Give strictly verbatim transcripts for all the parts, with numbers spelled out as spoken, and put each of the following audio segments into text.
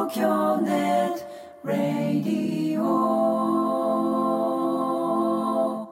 東京ネットラディオ。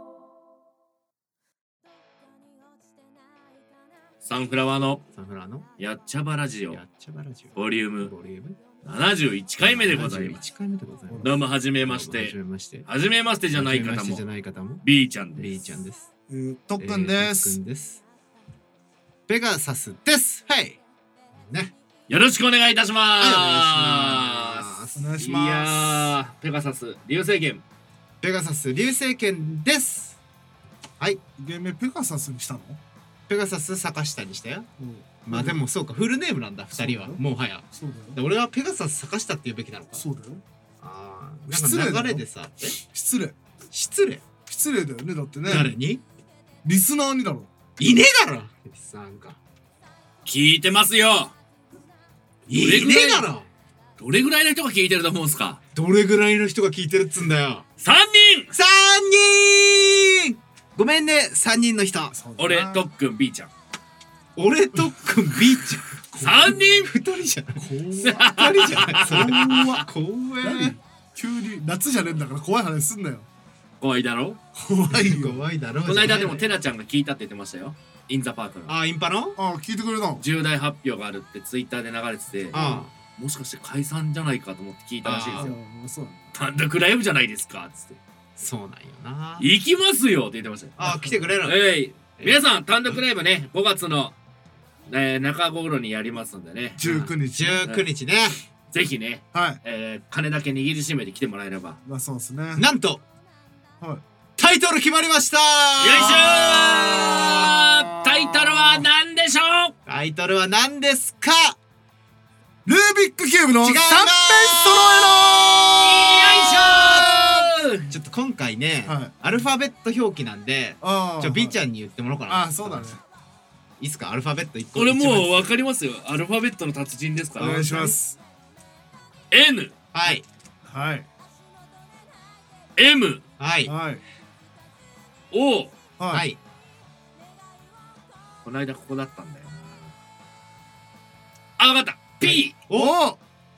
サンフラワーのサンフラワーのやっちゃばラジオやっちゃばラジオボリュームボリュームななじゅういちかいめでございます。 いちかいめでございます。 どうもはじめましはてじめましてはじめましてじゃない方はじめましてじゃもない方も B ちゃんです。 B ちゃんです。 えー、特訓で特す。 訓ですペガサスですはいねよろしくお願いいたします。 はいお願いしいます。 やーペガサス流星拳ペガサス流星拳ですはい芸名ペガサスにしたの？ ペガサス坂下にしたよ。 うんまあでもそうかフルネームなんだふたりはそうだよもはやそうだよ。 で俺はペガサス坂下って言うべきなのか。 そうだよ。 ああ失礼だよなんか流れでさえ失礼。 失礼失礼だよね。だってね。 誰にリスナーにだろ。 いねえだろなんか聞いてますよ。 いどれぐらいねえだろどれぐらいの人が聞いてると思うんすか？ どれぐらいの人が聞いてるっつんだよ。 さんにん。 さんにんごめんねさんにんの人。 そうだな俺とっくん B ちゃん俺とっくん B ちゃんさんにん。 ふたりじゃない怖っふたりじゃないそれ怖っ怖何え急に夏じゃねえんだから怖い話すんなよ。 怖いだろ。 怖いよ。 怖いだろうこの間でもテなナちゃんが聞いたって言ってましたよ。インザパークのあインパのあ聞いてくれたの。 重大発表があるってツイッターで流れてて、 あもしかして解散じゃないかと思って聞いたらしいですよ。 あそうなんだ。 単独ライブじゃないですかっつってそうなんよな行きますよって言ってましたよ。 あ来てくれるのえい皆さん単独ライブねごがつの、えー、中頃にやりますんでねじゅうくにち。 じゅうくにちねぜひね、 はい。 えー、金だけ握りしめて来てもらえれば。 まあそうですね。 なんとはい。 タイトル決まりましたよいしょー。タイトルは何でしょう？ タイトルは何ですか？ ルービックキューブの違います三面揃よいしょー。 ちょっと今回ね、 はいアルファベット表記なんでえの。ああ。 ちょ B ちゃん。 んに言ってもらおうかな。 あそうだね。 いいっすかアルファベットいっこ俺もう一番分かりますよ。アルファベットの達人ですから。 お願いします。 N、 はいはい。 M、 はいはい。 O。 ははい。 いこの間ここだったんだよな。あ、分かった。P、 おお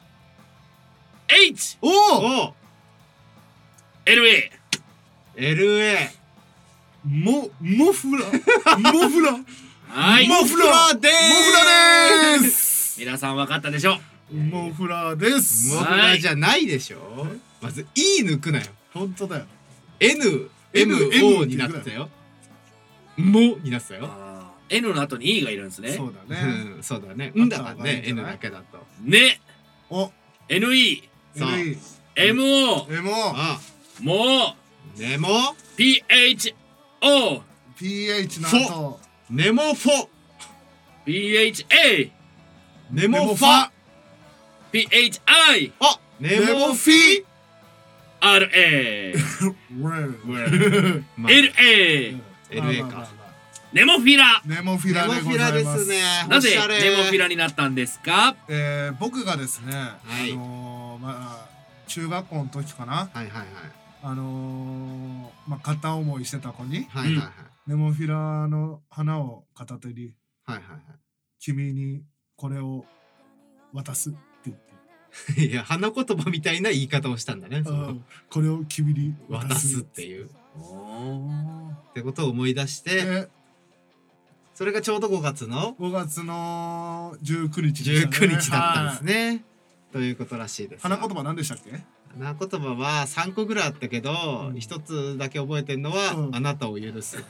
H、 おお。 お L、A。 エルエーモモフラモフラはい。 モフラでーすモフラです皆さん分かったでしょう。 モフラですモフラじゃないでしょ。まず E 抜くなよ。 本当だよ。 N、M、O になってたよ。もになってたよ。 あー N の後に E がいるんですね。 そうだね。 うん、そうだね。うんだからあった方がいいね、 んじゃ N ないだけだと。 ね。 お N、E、 そうエルイー M、O、 エモあ、 もネモ、 う、P、H、O、 ピーエイチ の後ネモフォ、 P、H、A、 ネモファ、 P、H、I、 あ、ネネモモフフィ R、A、 ウ L、A、 エルエー か。 ネモフィラ。 ネモフィネモラでごフィラでざいますすね。 なぜおしゃれネモフィラになったんですか？ えー僕がですねあいのーまあ中学校の時かなはいはいはい。 あのーまあ片思いしてた子にはいはいはい。 ネモフィラの花を片手にはいはいは君にこれを渡すって言ってい。いや、花言葉みたいな言い方をしたんだね。そのうんこれを君に渡渡すすっていう。 おーってことを思い出して、 でそれがちょうどごがつのごがつのじゅうくにちじゅうくにちだったんですね。 ね。ということらしいです。 花言葉何でしたっけ？ 花言葉はさんこぐらいあったけど、 うん一つだけ覚えてんのは、 うんあなたを許す。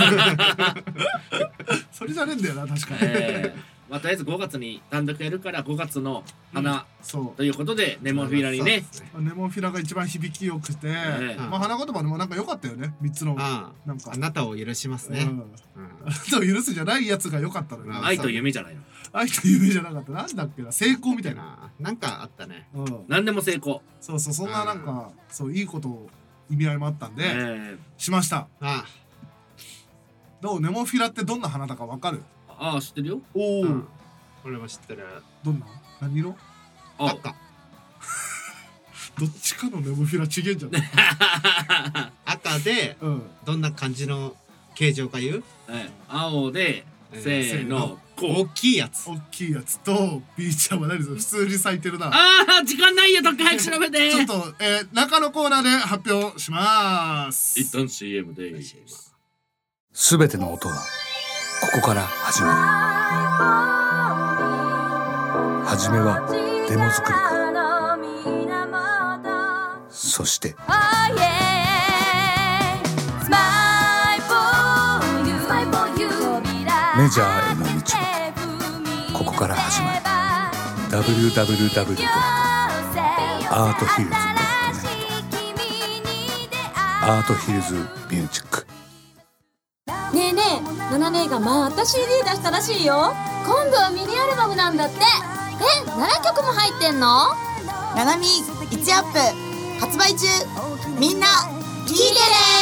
それじゃねえんだよな確かに。 えーまあとりあえずごがつに単独やるからごがつの花そということでネモフィラにね。 そうですね。 う。ネモフィラが一番響きよくて、 えまあ花言葉でもなんか良かったよね。三つのあなんかあ、あ。なたを許しますね。 うんうんあなたを許すじゃないやつが良かったのよ。 あ愛と夢じゃないの。 愛と夢じゃなかった。なんだっけな、成功みたいな。 ななんかあったね。 うん。 何でも成功。 そうそう、そんななんか、そういいことを意味合いもあったんで、 えしました。 あどうネモフィラってどんな花だかわかる？ あああ知ってるよ。 おお、 うん俺も知ってる。 どんな？何色？ あ赤。 どっちかのネモフィラちげえんじゃない？ 赤で、 うん。 どんな感じの形状か言う？ はい青でえーせーのこう大きいやつ。 大きいやつと B ちゃんは何それ普通に咲いてるな。 あー時間ないよ、どっか早く調べて。 ちょっと、えー、中のコーナーで発表します一旦 シーエム ですべての音はここから始まる。はじめはデモ作りからそしてメジャーへの道はここから始まる。 ダブリューダブリューダブリュー ドットアートヒルズ ドットネット アートヒルズミュージック。 ねえねえ、ナナ姉がまた シーディー 出したらしいよ。今度はミニアルバムなんだって。え、ななきょくも入ってんの？ ナナミいちアップ発売中。みんな聞いてね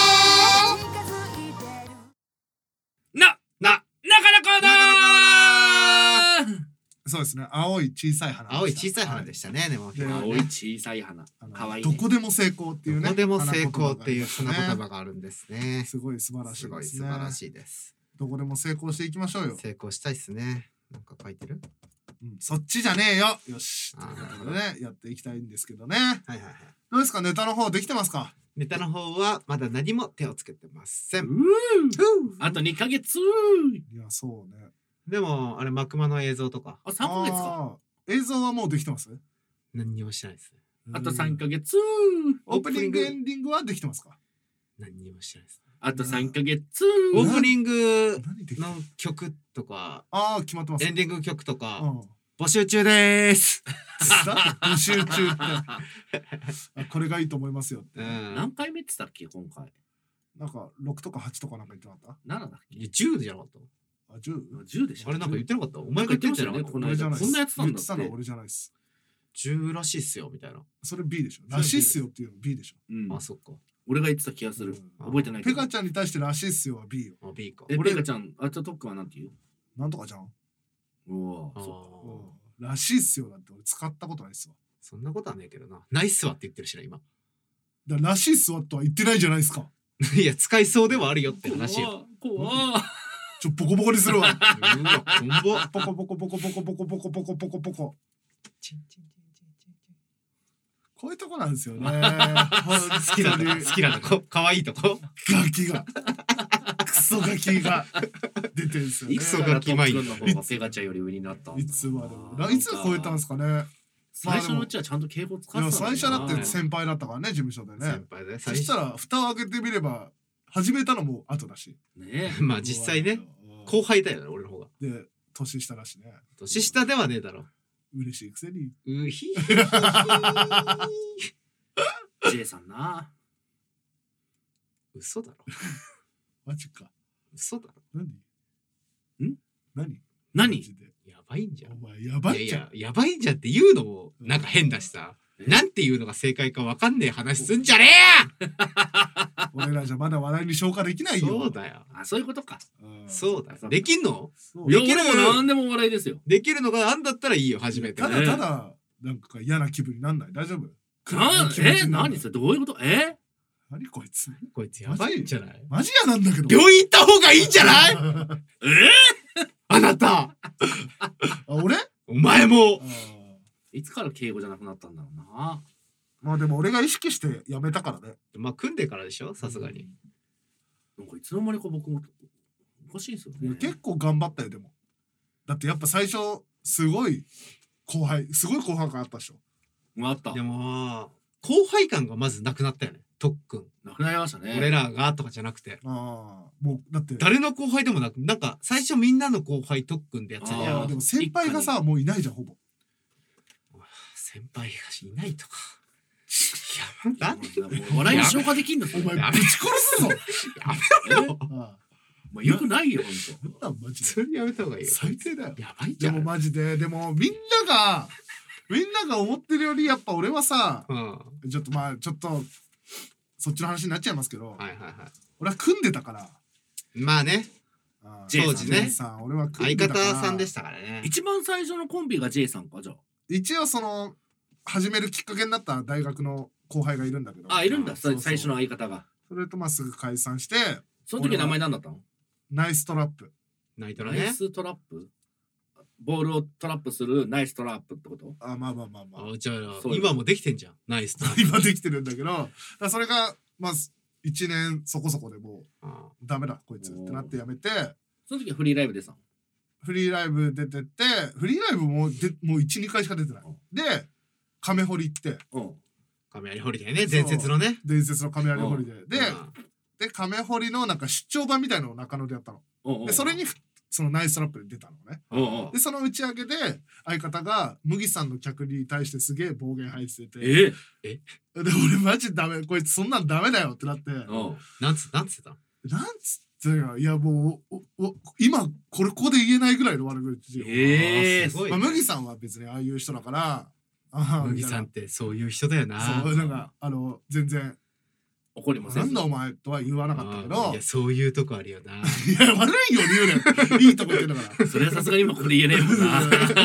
な、な、なかなかだー。 そうですね、青い小さい花。 青い小さい花でしたね、でも。 で青い小さい花。かわいいね。 どこでも成功っていうね。 どこでも成功っていう花花言葉ががあるんですね。 すごい素晴らしいすごいですね。 素晴らしいです。 どこでも成功していきましょうよ。 成功したいっすね。なんか書いてる？ うんそっちじゃねえよ。よし。とあーいうことでね、やっていきたいんですけどね。 はいはいはい。 どうですか、ネタの方できてますか？ ネタの方はまだ何も手をつけてません。 うーあとにかげつ。 いや、そうね。 でもあれマクマの映像とかあ、さんかげつか。 あー映像はもうできてます？ 何にもしてないですね。 あとさんかげつ。 オープニングエンディングはできてますか？ 何にもしてないですね。 あとさんかげつ。 オープニング何できてるの曲とかああ、決まってます。 エンディング曲とうかん。 募集中でーす。 だって募集中ってあこれがいいと思いますよって。 うん。 何回目って言ったっけ今回。 なんかろくとかはちとかなんか言ってなかっななだっけいやじゅうじゃなかった？ た？あ、じゅう？ じゅうでしょ。 あれなんか言ってなかった？おお前が言ってんじゃなかった？ この間。 俺じゃないっすこんなやつなんだって言ってたのは。俺じゃないっす。 じゅうらしいっすよみたいな。 それ B でしょ。らしいっすよっていうの B でしょ。 うんあ、そっか。 俺が言ってた気がする。 うん覚えてないけど。 ペカちゃんに対してらしいっすよは B よ。 あ、B か。 え、 俺ペカちゃん、あとトックはなんて言う？ なんとかじゃん。 うわあーそうんらしいっすよだって俺使ったことないっすわ。 そんなことはねえけどな。ナイスわって言ってるしな、今。 だかららしいっすわとは言ってないじゃないですか。 いや、使いそうではあるよってう。 話よ。 怖怖ちょボコボコにするわ。 うわ、こんぼ。 ポコポコポコポコポコポコポコポコポコ。 チンチンチンチンチンチンこういうとこなんですよね。 好きなんだ。好きなんだ。こ可愛いとこ。 ガキが。クソガキが出てんすよね。 クソガキマインの方がペガちゃんより上になった。 いつまでも。いつ超えたんですかね。 最初のうちはちゃんと敬語使いやってたのにな。 最初だって先輩だったからね、事務所でね先。輩で。 そしたら蓋を開けてみれば始めたのも後だし。 ねまあ実際ね、 うん後輩だよね、俺の方が。 で年下だしね。 年下ではねえだろ。 嬉しいくせに。 うひひえ、J さんな。 嘘だろ。 マジか。 嘘だろ。 何？ ん？ 何？ 何マジでやばいんじゃん。 お前やばいじゃん。 いやいや、やばいんじゃんって言うのもなんか変だしさ。 えなんていうのが正解かわかんねえ話すんじゃねえや俺らじゃまだ笑いに消化できないよ。 そうだよ。 あ、そういうことか。 うんそうだよ。できんのそういや、 できる俺も何でも笑いですよ。 できるのがあんだったらいいよ、初めて。 ただただなんか嫌な気分になんない？大丈夫？ な気持ちえになんない何それどういうことえ何こいつ？ こいつやばいんじゃない？ マジ嫌なんだけど。 病院行った方がいいんじゃないえあなたあ俺？ お前もいつから敬語じゃなくなったんだろうな。 まあでも俺が意識してやめたからね。 まあ組んでからでしょさすがに。 なんかいつの間にか僕もおかしいんですよね。 いや結構頑張ったよでも。だってやっぱ最初すごい後輩すごい後輩感あったでしょ。 あったで。も後輩感がまずなくなったよね。特訓。 なくなりましたね。 俺らがとかじゃなくて。 ああもうだって誰の後輩でもなく、なんか最初みんなの後輩特訓でやってたじゃんあー。 でも先輩がさもういないじゃんほぼ。 先輩がいないとか。やばもう笑いに消化できんのお前やぶち殺すぞ。 めろよ。 あまあ、よくないよ、ほんと。 あなんマジでそれやめた方がいいよ。 最低だよ。 やばいじゃん。 でもマジででもみんながみんなが思ってるよりやっぱ俺はさうん。はちょっとまあちょっとそっちの話になっちゃいますけど、 いはいはい。 俺は組んでたから。 まあね、 ああ J 当時ね J さん俺は組相んでたから方さんでしたからね。 一番最初のコンビが J さんか、じゃ一応その始めるきっかけになった大学の後輩がいるんだけど、 あ。あ、いるんだ、 そうそう最初の相方が。 それとまあすぐ解散してその時名前何だったの？ ナイストラップ。 ナイトラね。 ナイストラップボールをトラップするナイストラップってことあまあまあまあまああじゃあそう今もできてんじゃんナイストラップ今できてるんだけどだからそれがまずいちねんそこそこでもうあダメだこいつってなってやめてその時はフリーライブでさフリーライブ出てってフリーライブもでもういちにかいしか出てないで亀掘り行ってうん亀有ホリデーね伝説のね伝説の亀有掘りででうんで亀掘りのなんか出張版みたいなのを中野でやったのうんうんでそれにふそのナイストラップで出たのねうんうんでその打ち上げで相方が麦さんの客に対してすげえ暴言吐いててえで俺マジダメこいつそんなんダメだよってなってうんなんつなんつってたなんつってよいやもうおお今これここで言えないぐらいの悪口よ、 ええすごいまあ、 ね麦さんは別にああいう人だからああ麦さんってそういう人だよなそうなんかあの全然怒りませんなんだお前とは言わなかったけどいやそういうとこあるよないや悪いように言うねんいいとこ言ってんだからそれはさすがに今これ言えねえもんな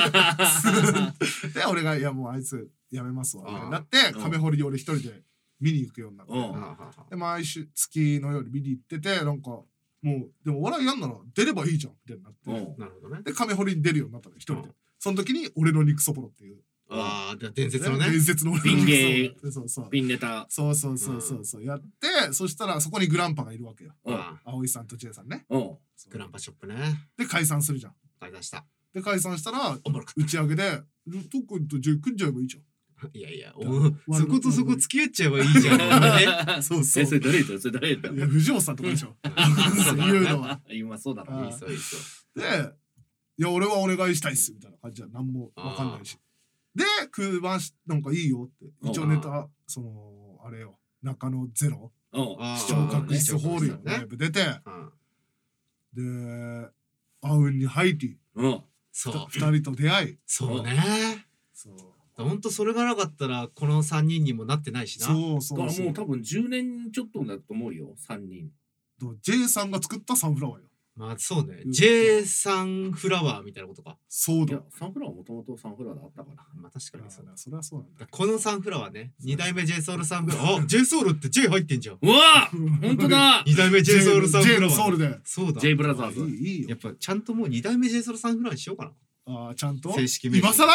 で俺が「いやもうあいつやめますわ」 ああだって亀掘りに俺一人で見に行くようになってうんはあはあはで毎週月のように見に行っててなんかもうでもお笑いやんなら出ればいいじゃんみたいになって、 うんあなるほどねで亀掘りに出るようになったの一人で、 うんその時に俺の肉そぼろっていうああ伝説のね伝説の俺の肉そぼろそうそうピンネタそうそうそうそうそうやってそしたらそこにグランパがいるわけようんああ葵さんと千恵さんねうんそうグランパショップねで解散するじゃん買い出したで解散したらおもろかっ打ち上げで「トックンとジェイ組んじゃえばいいじゃん」 たいやいやおそことそこ付き合っちゃえばいいじゃんお前ねそうそうえそれ誰言ったのそれ誰言ったいや藤本さんとかでしょそうだ言うのは今そうだろあいいそういいそうで「いや俺はお願いしたいっす」みたいな感じは何も分かんないしで空番しなんかいいよって一応ネタそのあれよ中野ゼロうんあー視聴覚室ホールよねライブ出てうんでアウンに入りうんそう二人と出会いそうねそうほんとそれがなかったらこのさんにんにもなってないしなそうそだからうそうもう多分じゅうねんちょっとだと思うよさんにんと J さんが作ったサンフラワーよまあそうねうん J サンフラワーみたいなことかそうだいやサンフラワーもともとサンフラワーだったからまあ確かにそうだそれはそうなんだこのサンフラワーねに代目 J ソウルサンフラワーあ J ソウルって J 入ってんじゃんうわ本当だに代目 J ソウルサンフ J ラワーのソウルでそうだ J ブラザーズいいいいよやっぱちゃんともうに代目 J ソウルサンフラワーにしようかなあーちゃんと正式名称今更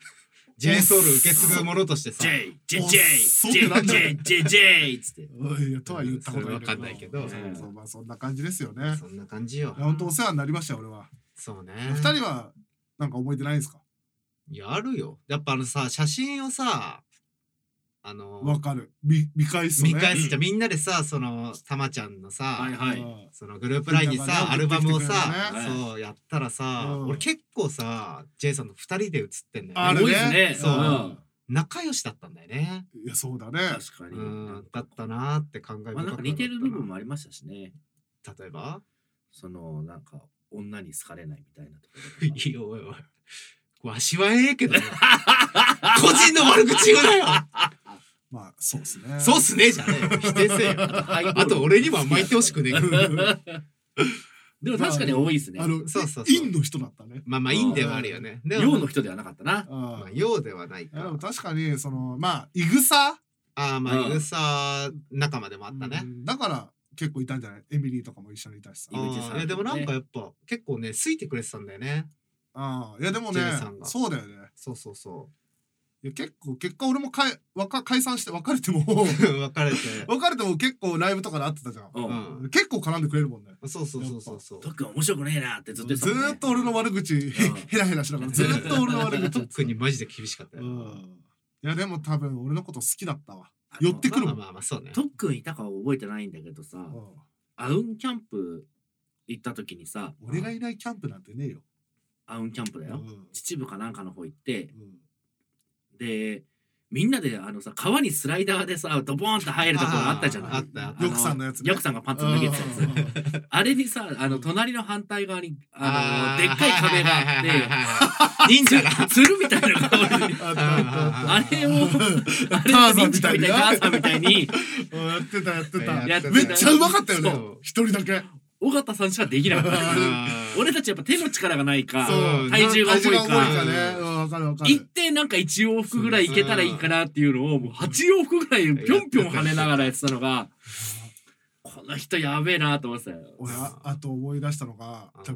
J ソウル受け継ぐものとしてさ J J お J そう J なんだ J J J つっておいやとは言ったことそれわかんないけどそうそうまあそんな感じですよねそんな感じよいや本当お世話になりましたよ俺はそうね二人はなんか覚えてないんですかいやあるよやっぱあのさ写真をさあのわかる見見返すとね見返すじゃんみんなでさそのたまちゃんのさ、 はいはいうんそのグループラインにみんながねさアルバムをさ、 送ってきてくれるねそうやったらさ、 うん俺結構さ J さんとふたりで写ってんだよねある多いですねそううん仲良しだったんだよねいやそうだね確かにうんだったなーって考え深かったまあなんか似てる部分もありましたしね例えばそのなんか女に好かれないみたいなところとかいやおいおいわしはええけどね個人の悪口言うなよまあそうですねそうっすねじゃねえよ否定せえよあと俺にもあんま言ってほしくねえでも確かに多いですねあのそうそうそう陰の人だったねまあまあいいんではあるよねでも陽の人ではなかったなあまあ陽ではないいやでかも確かにそのまあいぐさああまあうんいぐさ仲間でもあったねうんだから結構いたんじゃないエミリーとかも一緒にいたしさ井口さんあーいやでもなんかやっぱ結構ね好いてくれてたんだよねああいやでもね J さんがそうだよねそうそうそいや結構結果俺もかいわか解散して別れてもう別れて別れても結構ライブとかで会ってたじゃんうんうん結構絡んでくれるもんねそうそうそうそうそう特に面白くねえなってずっと言っずてたもんねーっと俺の悪口へヘラヘラしながらずーっと俺の悪口特にマジで厳しかったようんいやでも多分俺のこと好きだったわあの寄ってくるもんまあまあまあそうね特訓いたかは覚えてないんだけどさうんアウンキャンプ行った時にさ俺がいないキャンプなんてねえよアウンキャンプだようん秩父かなんかの方行ってうんでみんなであのさ川にスライダーでさドボーンって入るところあったじゃないあったあったあのヨクさんのやつねヨクさんがパンツ脱げてたやつあれにさあの隣の反対側にあのでっかい壁があって忍者がつるみたいなのが俺にあったあったあれをあれターザンみたいにターザンみたいにうんやってたやってたやってためっちゃうまかったよねそう一人だけ尾形さんしかできなかった俺たちやっぱ手の力がないかそう体重が重い体重が重いかかねうんわかるわかる行ってなんかいち往復ぐらい行けたらいいかなっていうのをもうはち往復ぐらいぴょんぴょん跳ねながらやってたのがこの人やべえなと思ってたよ俺ああと思い出したのがうん多分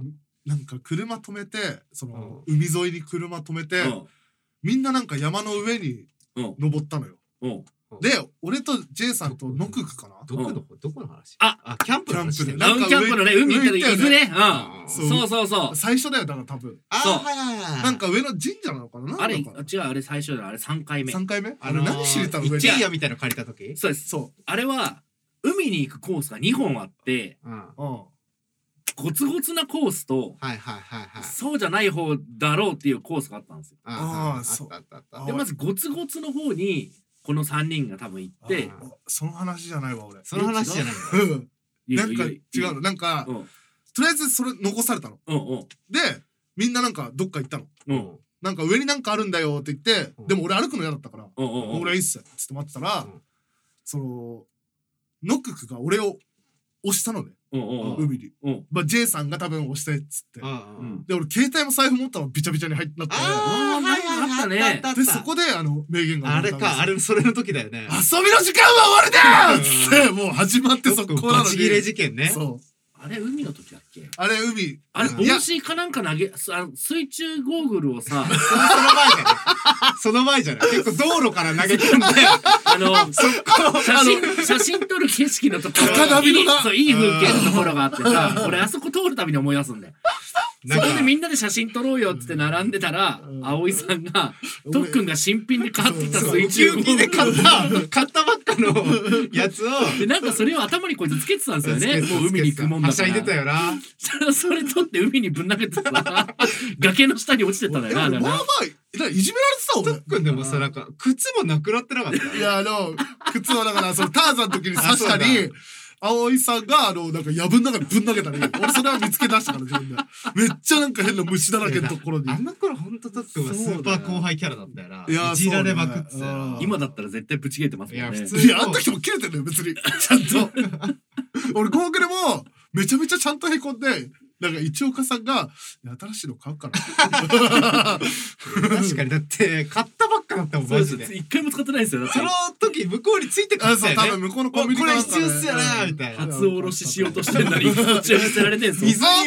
なんか車止めてその海沿いに車止めてうんみんななんか山の上にうん登ったのよ。 うんで俺と J さんとノククかな。 どこのどこの話？ ああキャンプの話ね。 キャンプでなんかダウンキャンプのね海行った時伊豆ねうんそうそうそうそう最初だよだから多分そうあはいはいはい。 なんか上の神社なのかな。 あれなんか違うあれ最初だあれさんかいめ三回目？ああのーれ何しに行ったの上一に？ 軒家みたいなの借りた時？ そうですそあれは海に行くコースがにほんあってうん。はいう。うん。 ゴツゴツなコースとはいはいはい。 そうじゃない方だろうっていうコースがあったんですよあーあそうあったあったあっあでまずゴツゴツの方にこのさんにんが多分行ってあーその話じゃないわ俺。 た。その話じゃないんだ。 うん。なんか違うのなんかうんとりあえずそれ残されたの。 うんうんでみんななんかどっか行ったの。 うんなんか上になんかあるんだよって言って、 うんでも俺歩くの嫌だったから、 うんうんうん俺はいいっすっつって待ってたら、 うんそのノッククが俺を押したのね、 うんうんうん海に。 うんまあ J さんが多分押したいっつって。 うんううんんで俺携帯も財布持ったのビチャビチャに入っなって、 ああはいはいはいあったねあったあったでそこであの名言があれかあれそれの時だよね。 遊びの時間は終わりだっつってもう始まって速攻なのに。 バチ切れ事件ね。 そう。 あれ海の時だっけあれ海。 あれうんいや帽子かなんか投げすあの水中ゴーグルをさそのその前じゃない。その前じゃない。結構道路から投げ込んで。 あの写真写真撮る景色のところ高波のないいそういい風景のところがあってさ俺あそこ通るたびに思い出すんだよなんかそこでみんなで写真撮ろうよっつって並んでたらうん葵さんがとっくんが新品で買ってきたそう水中ゴーグル急にで買った買ったばっかのやつをでなんかそれを頭にこいつつけてたんですよねつけてたもう海に行くもんだはしゃいからでたよな。 それ取って海にぶん投げてさ崖の下に落ちてったんだよなあれなでもまあまあだからいじめられてた俺。 とっくんでもさなんか靴もなくなってなかった。 いやあの靴はだからそのターザンの時に刺したあそうり葵さんがあのなんか藪の中にぶん投げたり俺それは見つけ出したから自分でめっちゃなんか変な虫だらけのところにあの頃ほんととっくんはスーパー後輩キャラだったよな。 いやいじられまくってたよそうねな。 今だったら絶対ブチ切れてますもんねいや普通いやあの時も切れてるのよ別にちゃんと俺ゴーグルもめちゃめちゃちゃんとへこんでなんか一岡さんが「いや新しいの買うから」 確かにだって買ったばっかだったもんそうですマジで。 一回も使ってないですよだってその時向こうについて買あったよね。 そう多分向こうのコンビニこれかなんかで必要っすよなみたいな。 初おろししようとしてんのにこっちは捨てられてんすよ水に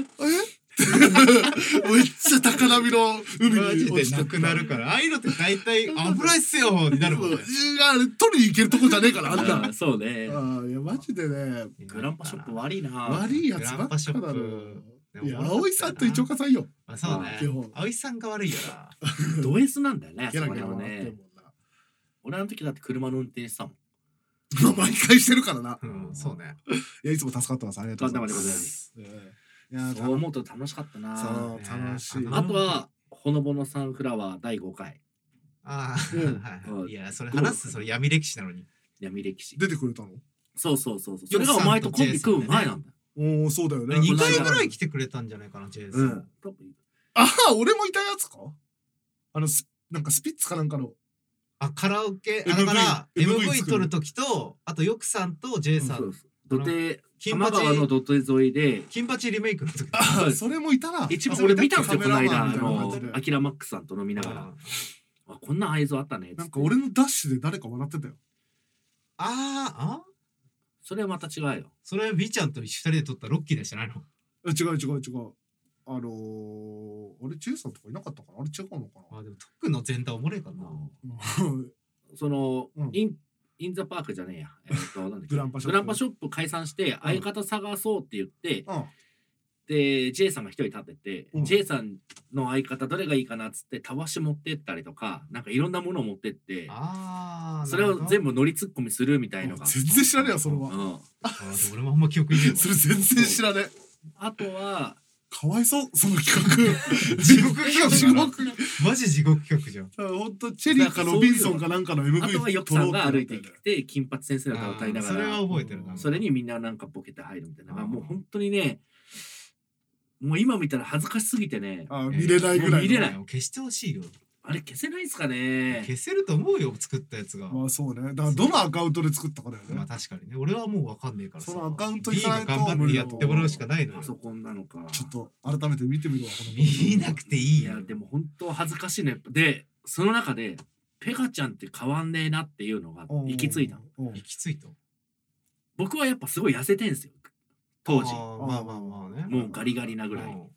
めっちゃ高波の海マジに落ちてでなくなるからああいうのって大体危ないっすよになるもんね。 いやあれ取りに行けるとこじゃねえからあんなあーそうねああいやマジでねグランパショップ悪いな悪いやつばっかだグランパショッろプいや葵さんと一岡さんよあそうね基本。 葵さんが悪いよな。 ド S なんだよねあそこでもギャラギャラ笑ってねるもんな俺あの時だって車の運転してたもんまあ毎回してるからなうんそうね。 いやいつも助かってますありがとうございまとんでもないすええいやそう思うと楽しかったなそうね楽しいあとはほのぼのサンフラワーだいごかいああ、 うんはいうんはい。いや、それ話す、それ闇歴史なのに。 闇歴史出てくれたのそうそうそうそうそれがお前とコンビ組む前なんだよおおそうだよねにかいぐらい来てくれたんじゃないかな、ジェイさ。 うんん多分ああ俺もいたやつかあのスなんかスピッツかなんかのあ、カラオケ、あエムブイだからエムブイエムブイ作る撮るときと、あとヨクさんと J さん、 そうそう土手金多摩川の八、 土手沿いで金八リメイクの時あそれもいたな一番俺見たんですよこの間あカメラマンみたいな感じでのアキラマックスさんと飲みながらあこんな映像あったねっつってなんか俺のダッシュで誰か笑ってたよあーあ、 それはまた違うよそれはビちゃんと二人で撮ったロッキーでじゃないの？ え違う違う違うあのー、あれジェイさんとかいなかったかなあれ違うのかあ、でも特の全体おもれえかな。 なその、 うんインインザパークじゃねえや、えー、となんだっけグランパショップグランパショップ解散して相方探そうって言って、 うんで J さんが一人立ってて、 うん J さんの相方どれがいいかなっつってたわし持ってったりとかなんかいろんなものを持ってってああ、 それを全部。 部乗りツッコミするみたいのが、 全然知らねえよそれはうん、 あーでも俺もあんま記憶にねえわ。 それ全然知らねえあとはかわいそうその企画地獄企画地だな獄マジ地獄企画じゃん。 ほんとチェリーかロビンソンかなんかの エムブイあとはよくさんが歩いてきて金髪先生の歌を歌いながそれはら覚えてるな。 それにみんななんかボケて入るみたいなあーもう本当にねもう今見たら恥ずかしすぎてねあ見れないぐらいの見れない消してほしいよ。 あれ消せないっすかね消せると思うよ、作ったやつが。 まあそうねだからどのアカウントで作ったかだよねまあ確かにね。俺はもうわかんねえからさ。 そのアカウント B 行かないとが頑張ってやってもらうしかないのよパ。ソコンなのかちょっと改めて見てみるわこの見なくていいよいや。でも本当恥ずかしいねでその中でペガちゃんって変わんねえなっていうのが行き着いたのうん行き着いた。 僕はやっぱすごい痩せてんすよ当時あーまあまあまあね。 もうガリガリなぐらいうん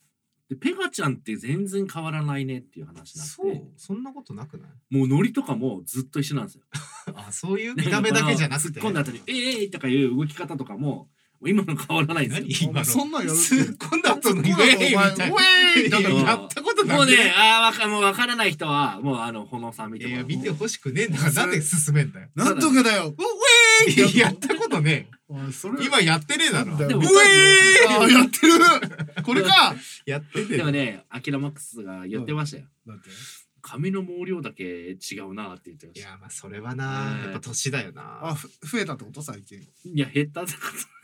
でペガちゃんって全然変わらないねっていう話になそうってそんなことなくない？ もうノリとかもずっと一緒なんですよ。 あそういう見た目だけじゃなくて突っ込んだ後に「えーい!」とかいう動き方とかも今の変わらないんですよ。 何今のそんなんやる突っ込んだ後の突っ込んだ後ウェーイみたいなお前ウェーイとかいややったことなくもうねあーわかもう分からない人はもうあのほのさん見いやいやてもらう見てほしくねえんだからなんで進めんだよ。 なんとかだよ。 いややったことねおいそれえ今やってねえだろ。 なんだよウェーあーやってる。これか。 イやってねえでもねアキラマックスが言ってましたよ。 だって髪の毛量だけ違うなって言ってました。 いやまあそれはなやっぱ年だよな。 あふ増えたってこと最近。 いや減ったってこ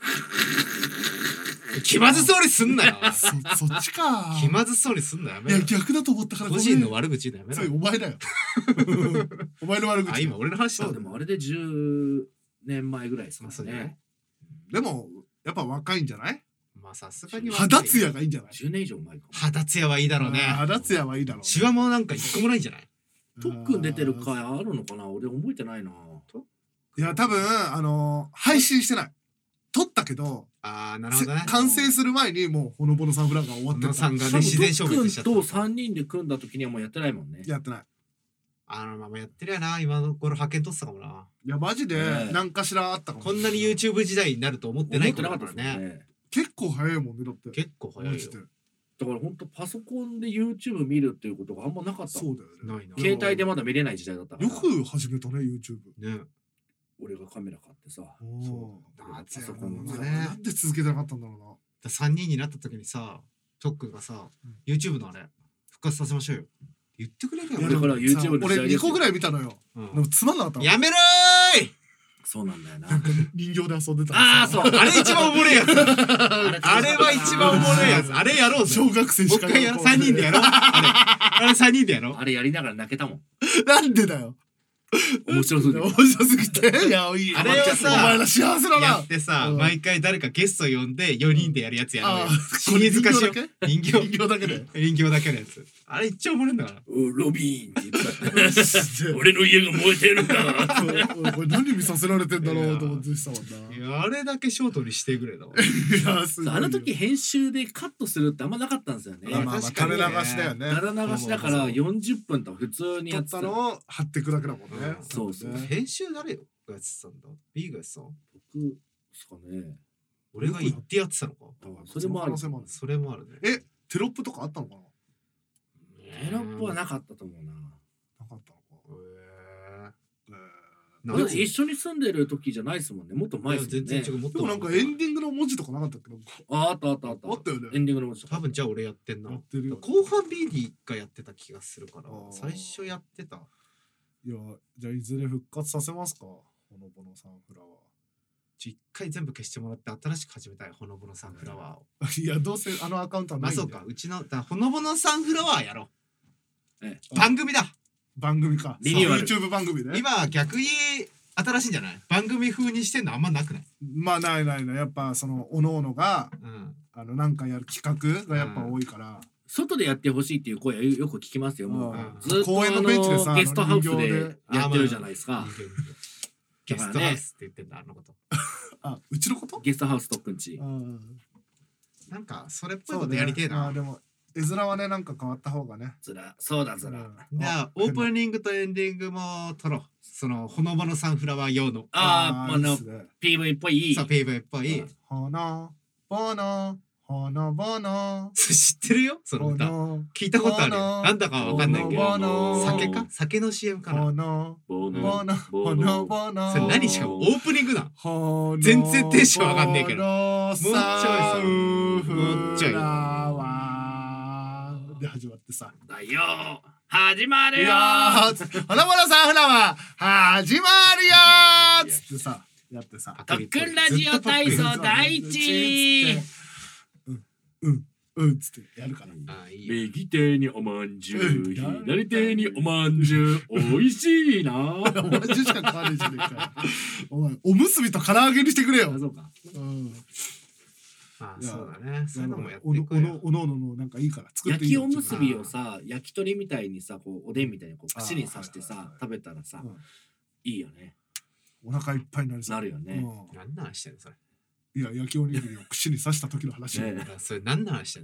気まずそうにすんなよ。 そそっちか。 気まずそうにすんなやめろいや。逆だと思ったから個人の悪口言うのやめろ。 そうお前だよ。お前の悪口。 あ今俺の話したと。でもあれでじゅうねんまえぐらいですかまあそうじゃないね。 でもやっぱ若いんじゃない？ まあさすがに肌ツヤがいいんじゃない？ じゅうねん以上前かも。 肌ツヤはいいだろうね。 あー肌ツヤはいいだろうね。 シワもなんか一個もないんじゃない？ 特訓出てる回あるのかな俺覚えてないな。 いや多分あのー配信してない。撮ったけどああなるほどね。 完成する前にもうほのぼのサンフラワーが終わってる小野さんがね自然消滅しちゃった。 特訓とさんにんで組んだ時にはもうやってないもんね。 やってない。 あのままやってるやな今の頃派遣取ってたかもな。 いやマジでね何かしらあったかも。 こんなに YouTube 時代になると思ってない思ってなかったですね。 ね。 結構早いもんねだって。 結構早いよマジで。。 だから本当パソコンで YouTube 見るっていうことがあんまなかった。 そうだよね。 ないな。 携帯でまだ見れない時代だったから。 よく始めたね YouTube。 ね。 俺がカメラ買ってさ。 おあパソコンーねなんで続けてなかったんだろうな。 さんにんになった時にさ、トックがさ、YouTube のあれ復活させましょうよ。言ってくれるよ。 いやだから YouTube の時代俺ですよにこぐらい見たのよ。 うんでもつまんなかったの。 やめろーい。 そうなんだよな。 人形で遊んでた。 ああそう。 あれ一番おもろいやつ。 ああれは一番おもろいやつ。あれやろうぜ。 小学生しかもう一回やろう。さんにんでやろう。あれ、あれさんにんでやろう。 あれやりながら泣けたもん。 なんでだよ。 面白すぎて。 面白すぎて。いやいい。 あれをさお前ら幸せだな。 やってさ、 うん毎回誰かゲスト呼んでよにんでやるやつやろうよあ。 シリーズ化しよう。人人形。 形だけで。 人形だけのやつ。あれ一番おもろいんだから。 おロビーンって言ってた。俺の家が燃えてるんだ。 これ何見させられてんだろうと思ってたもんな。 いやあれだけショートにしてくれだわ。 いやすごいよあの時編集でカットするってあんまなかったんですよね。 まあまあまあ確かにね垂れ流しだよね。 だら流しだからよんじゅっぷんと普通に撮っやってたたのを貼っていくだけだもんね。 うんそうそうね編集誰がやってたんだ ?B がやってたの僕ですかね。 俺が言ってやってたのか。 それもある。 その可能性もあるそれもあるね。 え、テロップとかあったのかな。 テロップはなかったと思うな。 なかったのか。 へえーーまだ一緒に住んでる時じゃないですもんね。もっと前ですもんね。 全然違う。もっとでもなんかエンディングの文字とかなかったっけ。 ああったあったあった。 あったよねエンディングの文字とか多分じゃあ俺やってんな。 やってるよ。 後半 B にがやってた気がするからあー最初やってた。 いや、じゃあいずれ復活させますか。ほのぼのサンフラワ一回全部消してもらって新しく始めたいほのぼのサンフラワーを。 ー。いや、どうせあのアカウントはないんで。 まあそうかうちのだからほのぼのサンフラワーやろえう。番組だ。 番組か。 リニューアル YouTube 番組ね。 今逆に新しいんじゃない？番組風にしてんのあんまなくない？ まあないないない。やっぱそのおのおのがうん。 あのなんかやる企画がやっぱ多いから。 外でやってほしいっていう声はよく聞きますよ。もううんずっと公園のベンチでさあのゲストハウス人形ででやってるじゃないですか。 ゲストハウスって言ってんだあのこと。 あ、うちのこと？ ゲストハウス特訓地。 うん。 なんかそれっぽいそうねことやりてえな。 あでも絵面はねなんか変わった方がね。 ずら、そうだずら。 うんじゃあオープニングとエンディングも撮ろう。そのほのぼのサンフラワー用の。 ああ、あのいいっすねピーブイ っぽい。 さあ ピーブイ っぽい。 ほのぼのほのぼの知ってるよそのほ歌。 の聞いたことあるよ。 ほのなんだかわかんないけほのぼど。 の酒か酒の シーエム かな。 ほのボノぼのほのぼのそれ何しかもオープニングだ。 ほの全然テンション上がんねえけどぼのもうちょいさサンもうちょいフラワーで始まってさ。 だよ。始まるよ。 いやー、ほのぼのサンフラワー始まるよーっつってさ、やってさ。 特訓ラジオ体操第一。 うん、うん、うんっつってやるから。 あいいよ。 右手におまんじゅうう、 ん左手におまんじゅう、おいしいな。 お前しか買わねえじゃねえかよ。お前、おむすびと唐揚げにしてくれよ。 あ、そうか。 うん。 あいやそうだね。そういうのもやっておのいくよ。 おのおのおののなんかいいから作っていいよ。 焼きおむすびをさ、焼き鳥みたいにさ、こうおでんみたいにこう串に刺してさあーはいはいはい、 食べたらさうん、 いいよね。 お腹いっぱいになりそう。 なるよね。 何の話してんのそれ。 うんいや、焼きおにぎりを串に刺した時の話。 ねあそれ何の話してんのそれ。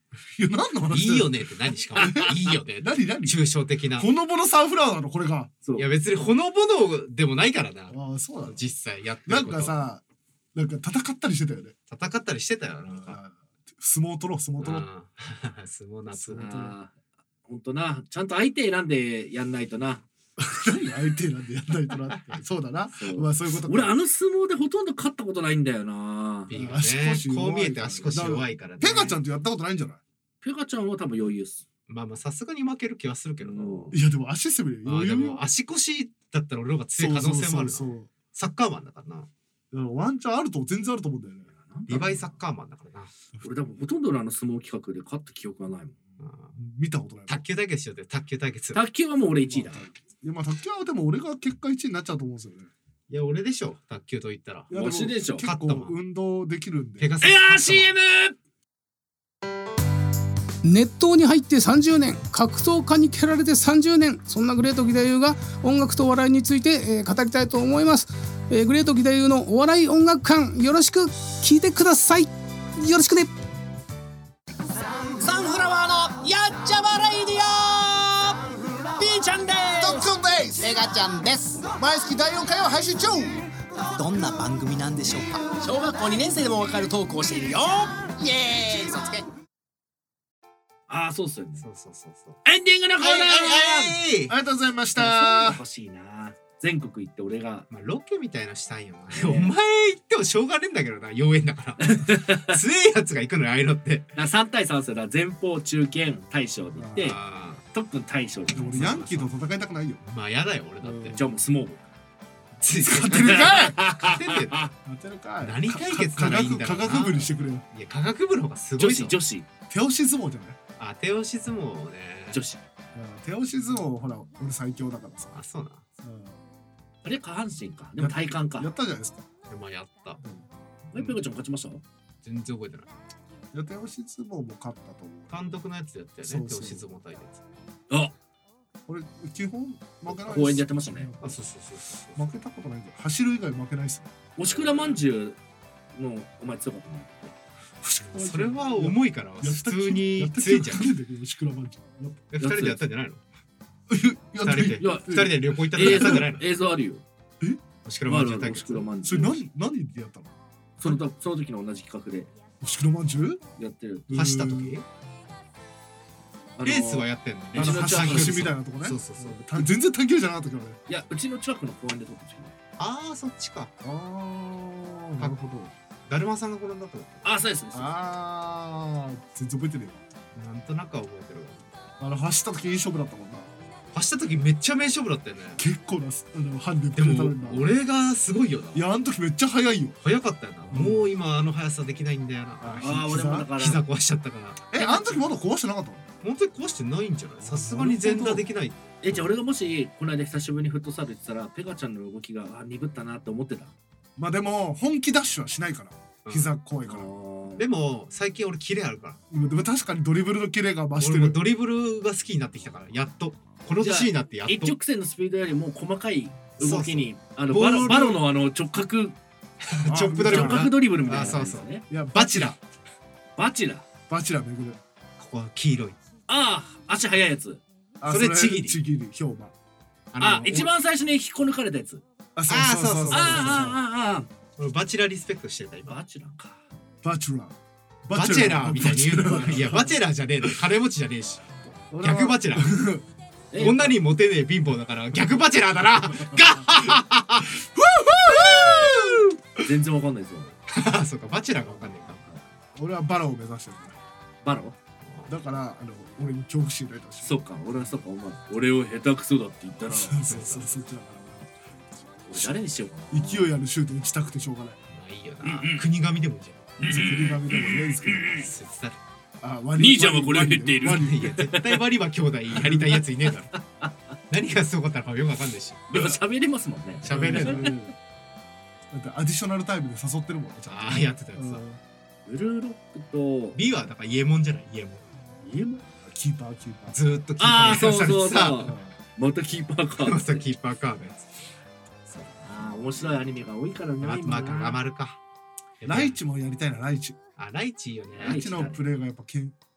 いや何の話いいよねって何しかもいいよね何何抽象的な。 ほのぼのサンフラワーなのこれが。 そういや別にほのぼのでもないからな。 ああそうなの。 実際やってなんることかさなんか戦ったりしてたよね。 戦ったりしてたよなんか。 あー相撲取ろう相撲取ろう。 うん相撲夏相撲あーほんとなちゃんと相手選んでやんないとな。 何相手なんでやんないとなって。そうだな。 そうまあそういうことか。 俺あの相撲でほとんど勝ったことないんだよな。 ビーが足ね腰弱いこう見えて足腰弱いからね。 ペガちゃんとやったことないんじゃない？ ペガちゃんは多分余裕っす。 まあまあさすがに負ける気はするけどな。 うんいやでも足攻めあーで余裕も足腰だったら俺の方が強い可能性もあるな。 そうそうそうサッカーマンだからな。 そうワンチャンあると全然あると思うんだよね。 リヴァイサッカーマンだからな。 俺多分ほとんどのあの相撲企画で勝った記憶がないもん。 うん見たことない。 卓球対決しようって卓球対決。 卓球はもう俺いちいだ。 いやまあ卓球はでも俺が結果いちいになっちゃうと思うんですよね。 いや俺でしょ卓球と言ったら。 いやわしでしょ結構勝ったもん運動できるんで。 ペガサスいやー勝シーエム。 熱湯に入ってさんじゅうねん、格闘家に蹴られてさんじゅうねん、そんなグレート義太夫が音楽とお笑いについて、えー語りたいと思います、えーグレート義太夫のお笑い音楽館、よろしく聞いてください。よろしくね。 サンフラワーのやっちゃまレイディオ、ピーちゃんです。 トッツンです。 メガちゃんです。 毎月だいよんかいを配信中。どんな番組なんでしょうか。 小学校にねん生でもわかるトークをしているよ。イエーイ。嘘つけ。 ああそうっすよね。 そうそうそうそう。 エンディングのコーナー。 はいはいはいありがとうございましそういうのた。 欲しいな。全国行って俺がまあロケみたいなしたいよな。お前行ってもしょうがねえんだけどな、妖艶だから強いやつが行くのよああいうのって。 なさん対さんする前方中堅大将に行ってあ特に大将に行って俺ヤンキーと戦いたくないよ。 ーまあやだよ俺だって。 じゃあもう相撲部。 使勝てるかい。 勝てんねえ勝てるかい。 何対決科ならいいん学科だろうな学部にしてくれよ。 いや科学部の方がすご女いぞ子女子手押し相撲じゃない。 あ手押し相撲ね。 女子。 うん手押し相撲ほら俺最強だからさ。 あそうな。 うんあれ下半身か。でも体幹か。 やったじゃないですか。 でまあやった。 えペコちゃん勝ちました？ 全然覚えてない。 いや手押し相撲も勝ったと思う。 単独のやつやったよね。手そうそう押し相撲対決。 あ俺基本負けないです。 公園でやってましたね。 あそうそうそうそう。 負けたことないんで走る以外負けないっすね。 おしくらまんじゅうのお前強かったな。 それは重いからやった普通にやった強いじゃん。 記憶あるんだけどシクラマンジュえ二人でやったんじゃないの？ やった二人でいや二人で旅行行った時や映像ったんじゃないの？ 映像あるよ。 おしくらまんじゅう対決おしく。らまんじそれゅう。 何何でやったの？ そのその時の同じ企画でおしくらまんじゅう？ やってる。 走った時？ あのレースはやってんのね。 あのうちの近く橋みたいなとこね。 そうそうそう。 た全然短距離じゃなかったけどね。 いやうちの近くの公園で撮った時。 ああそっちか。 ああなるほど。 だるまさんが転んだと思っあそうですそうです。 ああ全然覚えてねえた。なんとなくは覚えてるわ。 わ。あの走った時いい勝負だったもんな。 走った時めっちゃ名勝負だったよね。 結構なあのハンデでもくれたのにな。 俺がすごいよな。 いやあの時めっちゃ速いよ。 早かったよな。もう今あの速さできないんだよな。 ああ俺もだから膝壊しちゃったから。 えあの時まだ壊してなかったの？ 本当に壊してないんじゃない？さすがに全裸できない。 えじゃあ俺がもしこの間久しぶりにフットサル行ってたらペガちゃんの動きがあ鈍ったなって思ってた。 まあでも本気ダッシュはしないから。 うん膝怖いから。 でも最近俺キレあるから。 でも確かにドリブルのキレが増してる。 俺もドリブルが好きになってきたからやっとこの年になってやっと。 一直線のスピードよりも細かい動きにあのボールバロバロのあの直角チョップドリブルな直角ドリブルみたいなあそうそうやつね。 いやバチラ。 バチラ。 バチラめぐる。 ここは黄色い。 ああ足速いやつ。 あそれちぎりちぎり氷馬。 あ一番最初に引っこ抜かれたやつ。 あそうそうそうそうそう。 ああああああ俺バチラリスペクトしてた今。 バチラか。 バチュラー。 バチェラーみたいに言うの。いやバチェラーじゃねえの。金持ちじゃねえし。逆バチェラー。 え女にモテねえ貧乏だから逆バチェラーだな。ガッ全然わかんないですよ。 ハそうかバチェラーがわかんないか。 俺はバラを目指してるかバロ？ ら。だからあの俺に恐怖心抱いてほしい。 そっか俺はそっかお前俺を下手くそだって言ったらそうそうそうそっちだか俺誰にしようから。勢いあるシュート打ちたくてしょうがない。 まあいいよな。国神でもいいじゃん。 国神でもねえですけど。 切なる。 あワニ兄ちゃんはこれを減っているワニいや絶対バリバ兄弟やりたいやついねえだろ。何がすごかったのかよくわかんないし。 でも喋れますもんね。 喋れる。 うんだってアディショナルタイムで誘ってるもんね。ちゃんとああやってたやつだ。 ブルーロックとビはだからイエモンじゃないイエモン。 イエモン。 キーパーキーパー。 ずーっとキーパああそうーにそうさそう。またキーパーか。 またキーパーカーのやつ。 ああ面白いアニメが多いからね。 まあまあ今な頑張るか。 ライチもやりたいなライチ。 あライチいいよね。 ライチのプレーがやっぱけん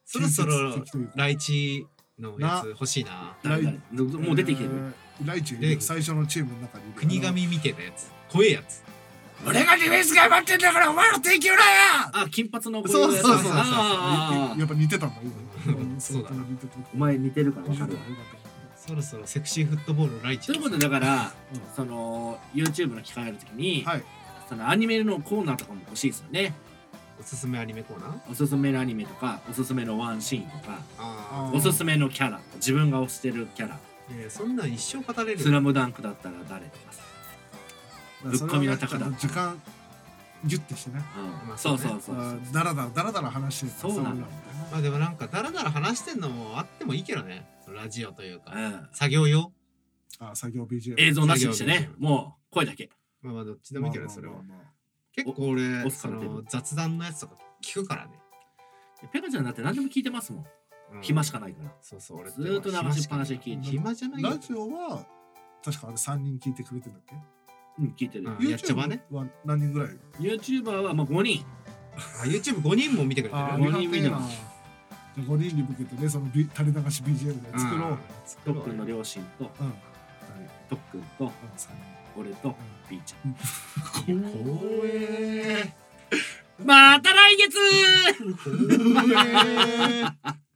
そろそろ建設的というかライチのやつ欲しいな。 誰誰もう出てきてる。 えーライチ出てきた最初のチームの中にいる国神みてえなやつ。怖えやつ。 俺がディフェンス頑張ってんだからお前ら敵うなや。 あ、金髪のそうそうそうそうあやっぱ似てたんだ今そうだ似てたお前似てるから分かるわ。 そろそろセクシーフットボールライチ。 ということでだからその YouTube の機会あるときにはいそのアニメのコーナーとかも欲しいですよね。 おすすめアニメコーナー。 おすすめのアニメとかおすすめのワンシーンとかあおすすめのキャラ自分が推してるキャラあ。いやそんなん一生語れる。 スラムダンクだったら誰とかさ。ぶっ込みの高田時間ギュッてしてねうんそうそうそうそうだらだらだらだら話してるそうなんだよまあでもなんかダラダラ話してんのもあってもいいけどね。ラジオというかうん作業用。 あ作業 ビージーエム映像なしにしてね作業もう声だけまあまあどっちでもいいけどそれは。 まあまあまあ結構俺そオスカル出るの雑談のやつとか聞くからね。 ペガちゃんだって何でも聞いてますもんうん暇しかないからそうそう俺ずーっと流しっぱなしで聞いて暇じゃないよラ。ジオは確かあれさんにん聞いてくれてんだっけうん聞いてるうんやっちゃばね YouTube は何人ぐらい YouTuber はまあごにんあ YouTube ごにんも見てくれてる。 あごにん見てなますじゃあごにんに向けてねそのビ垂れ流し ビージーエム で作ろう、うんトックンの両親とうんトックンとさんにん俺とピーちゃん怖えまた来月怖え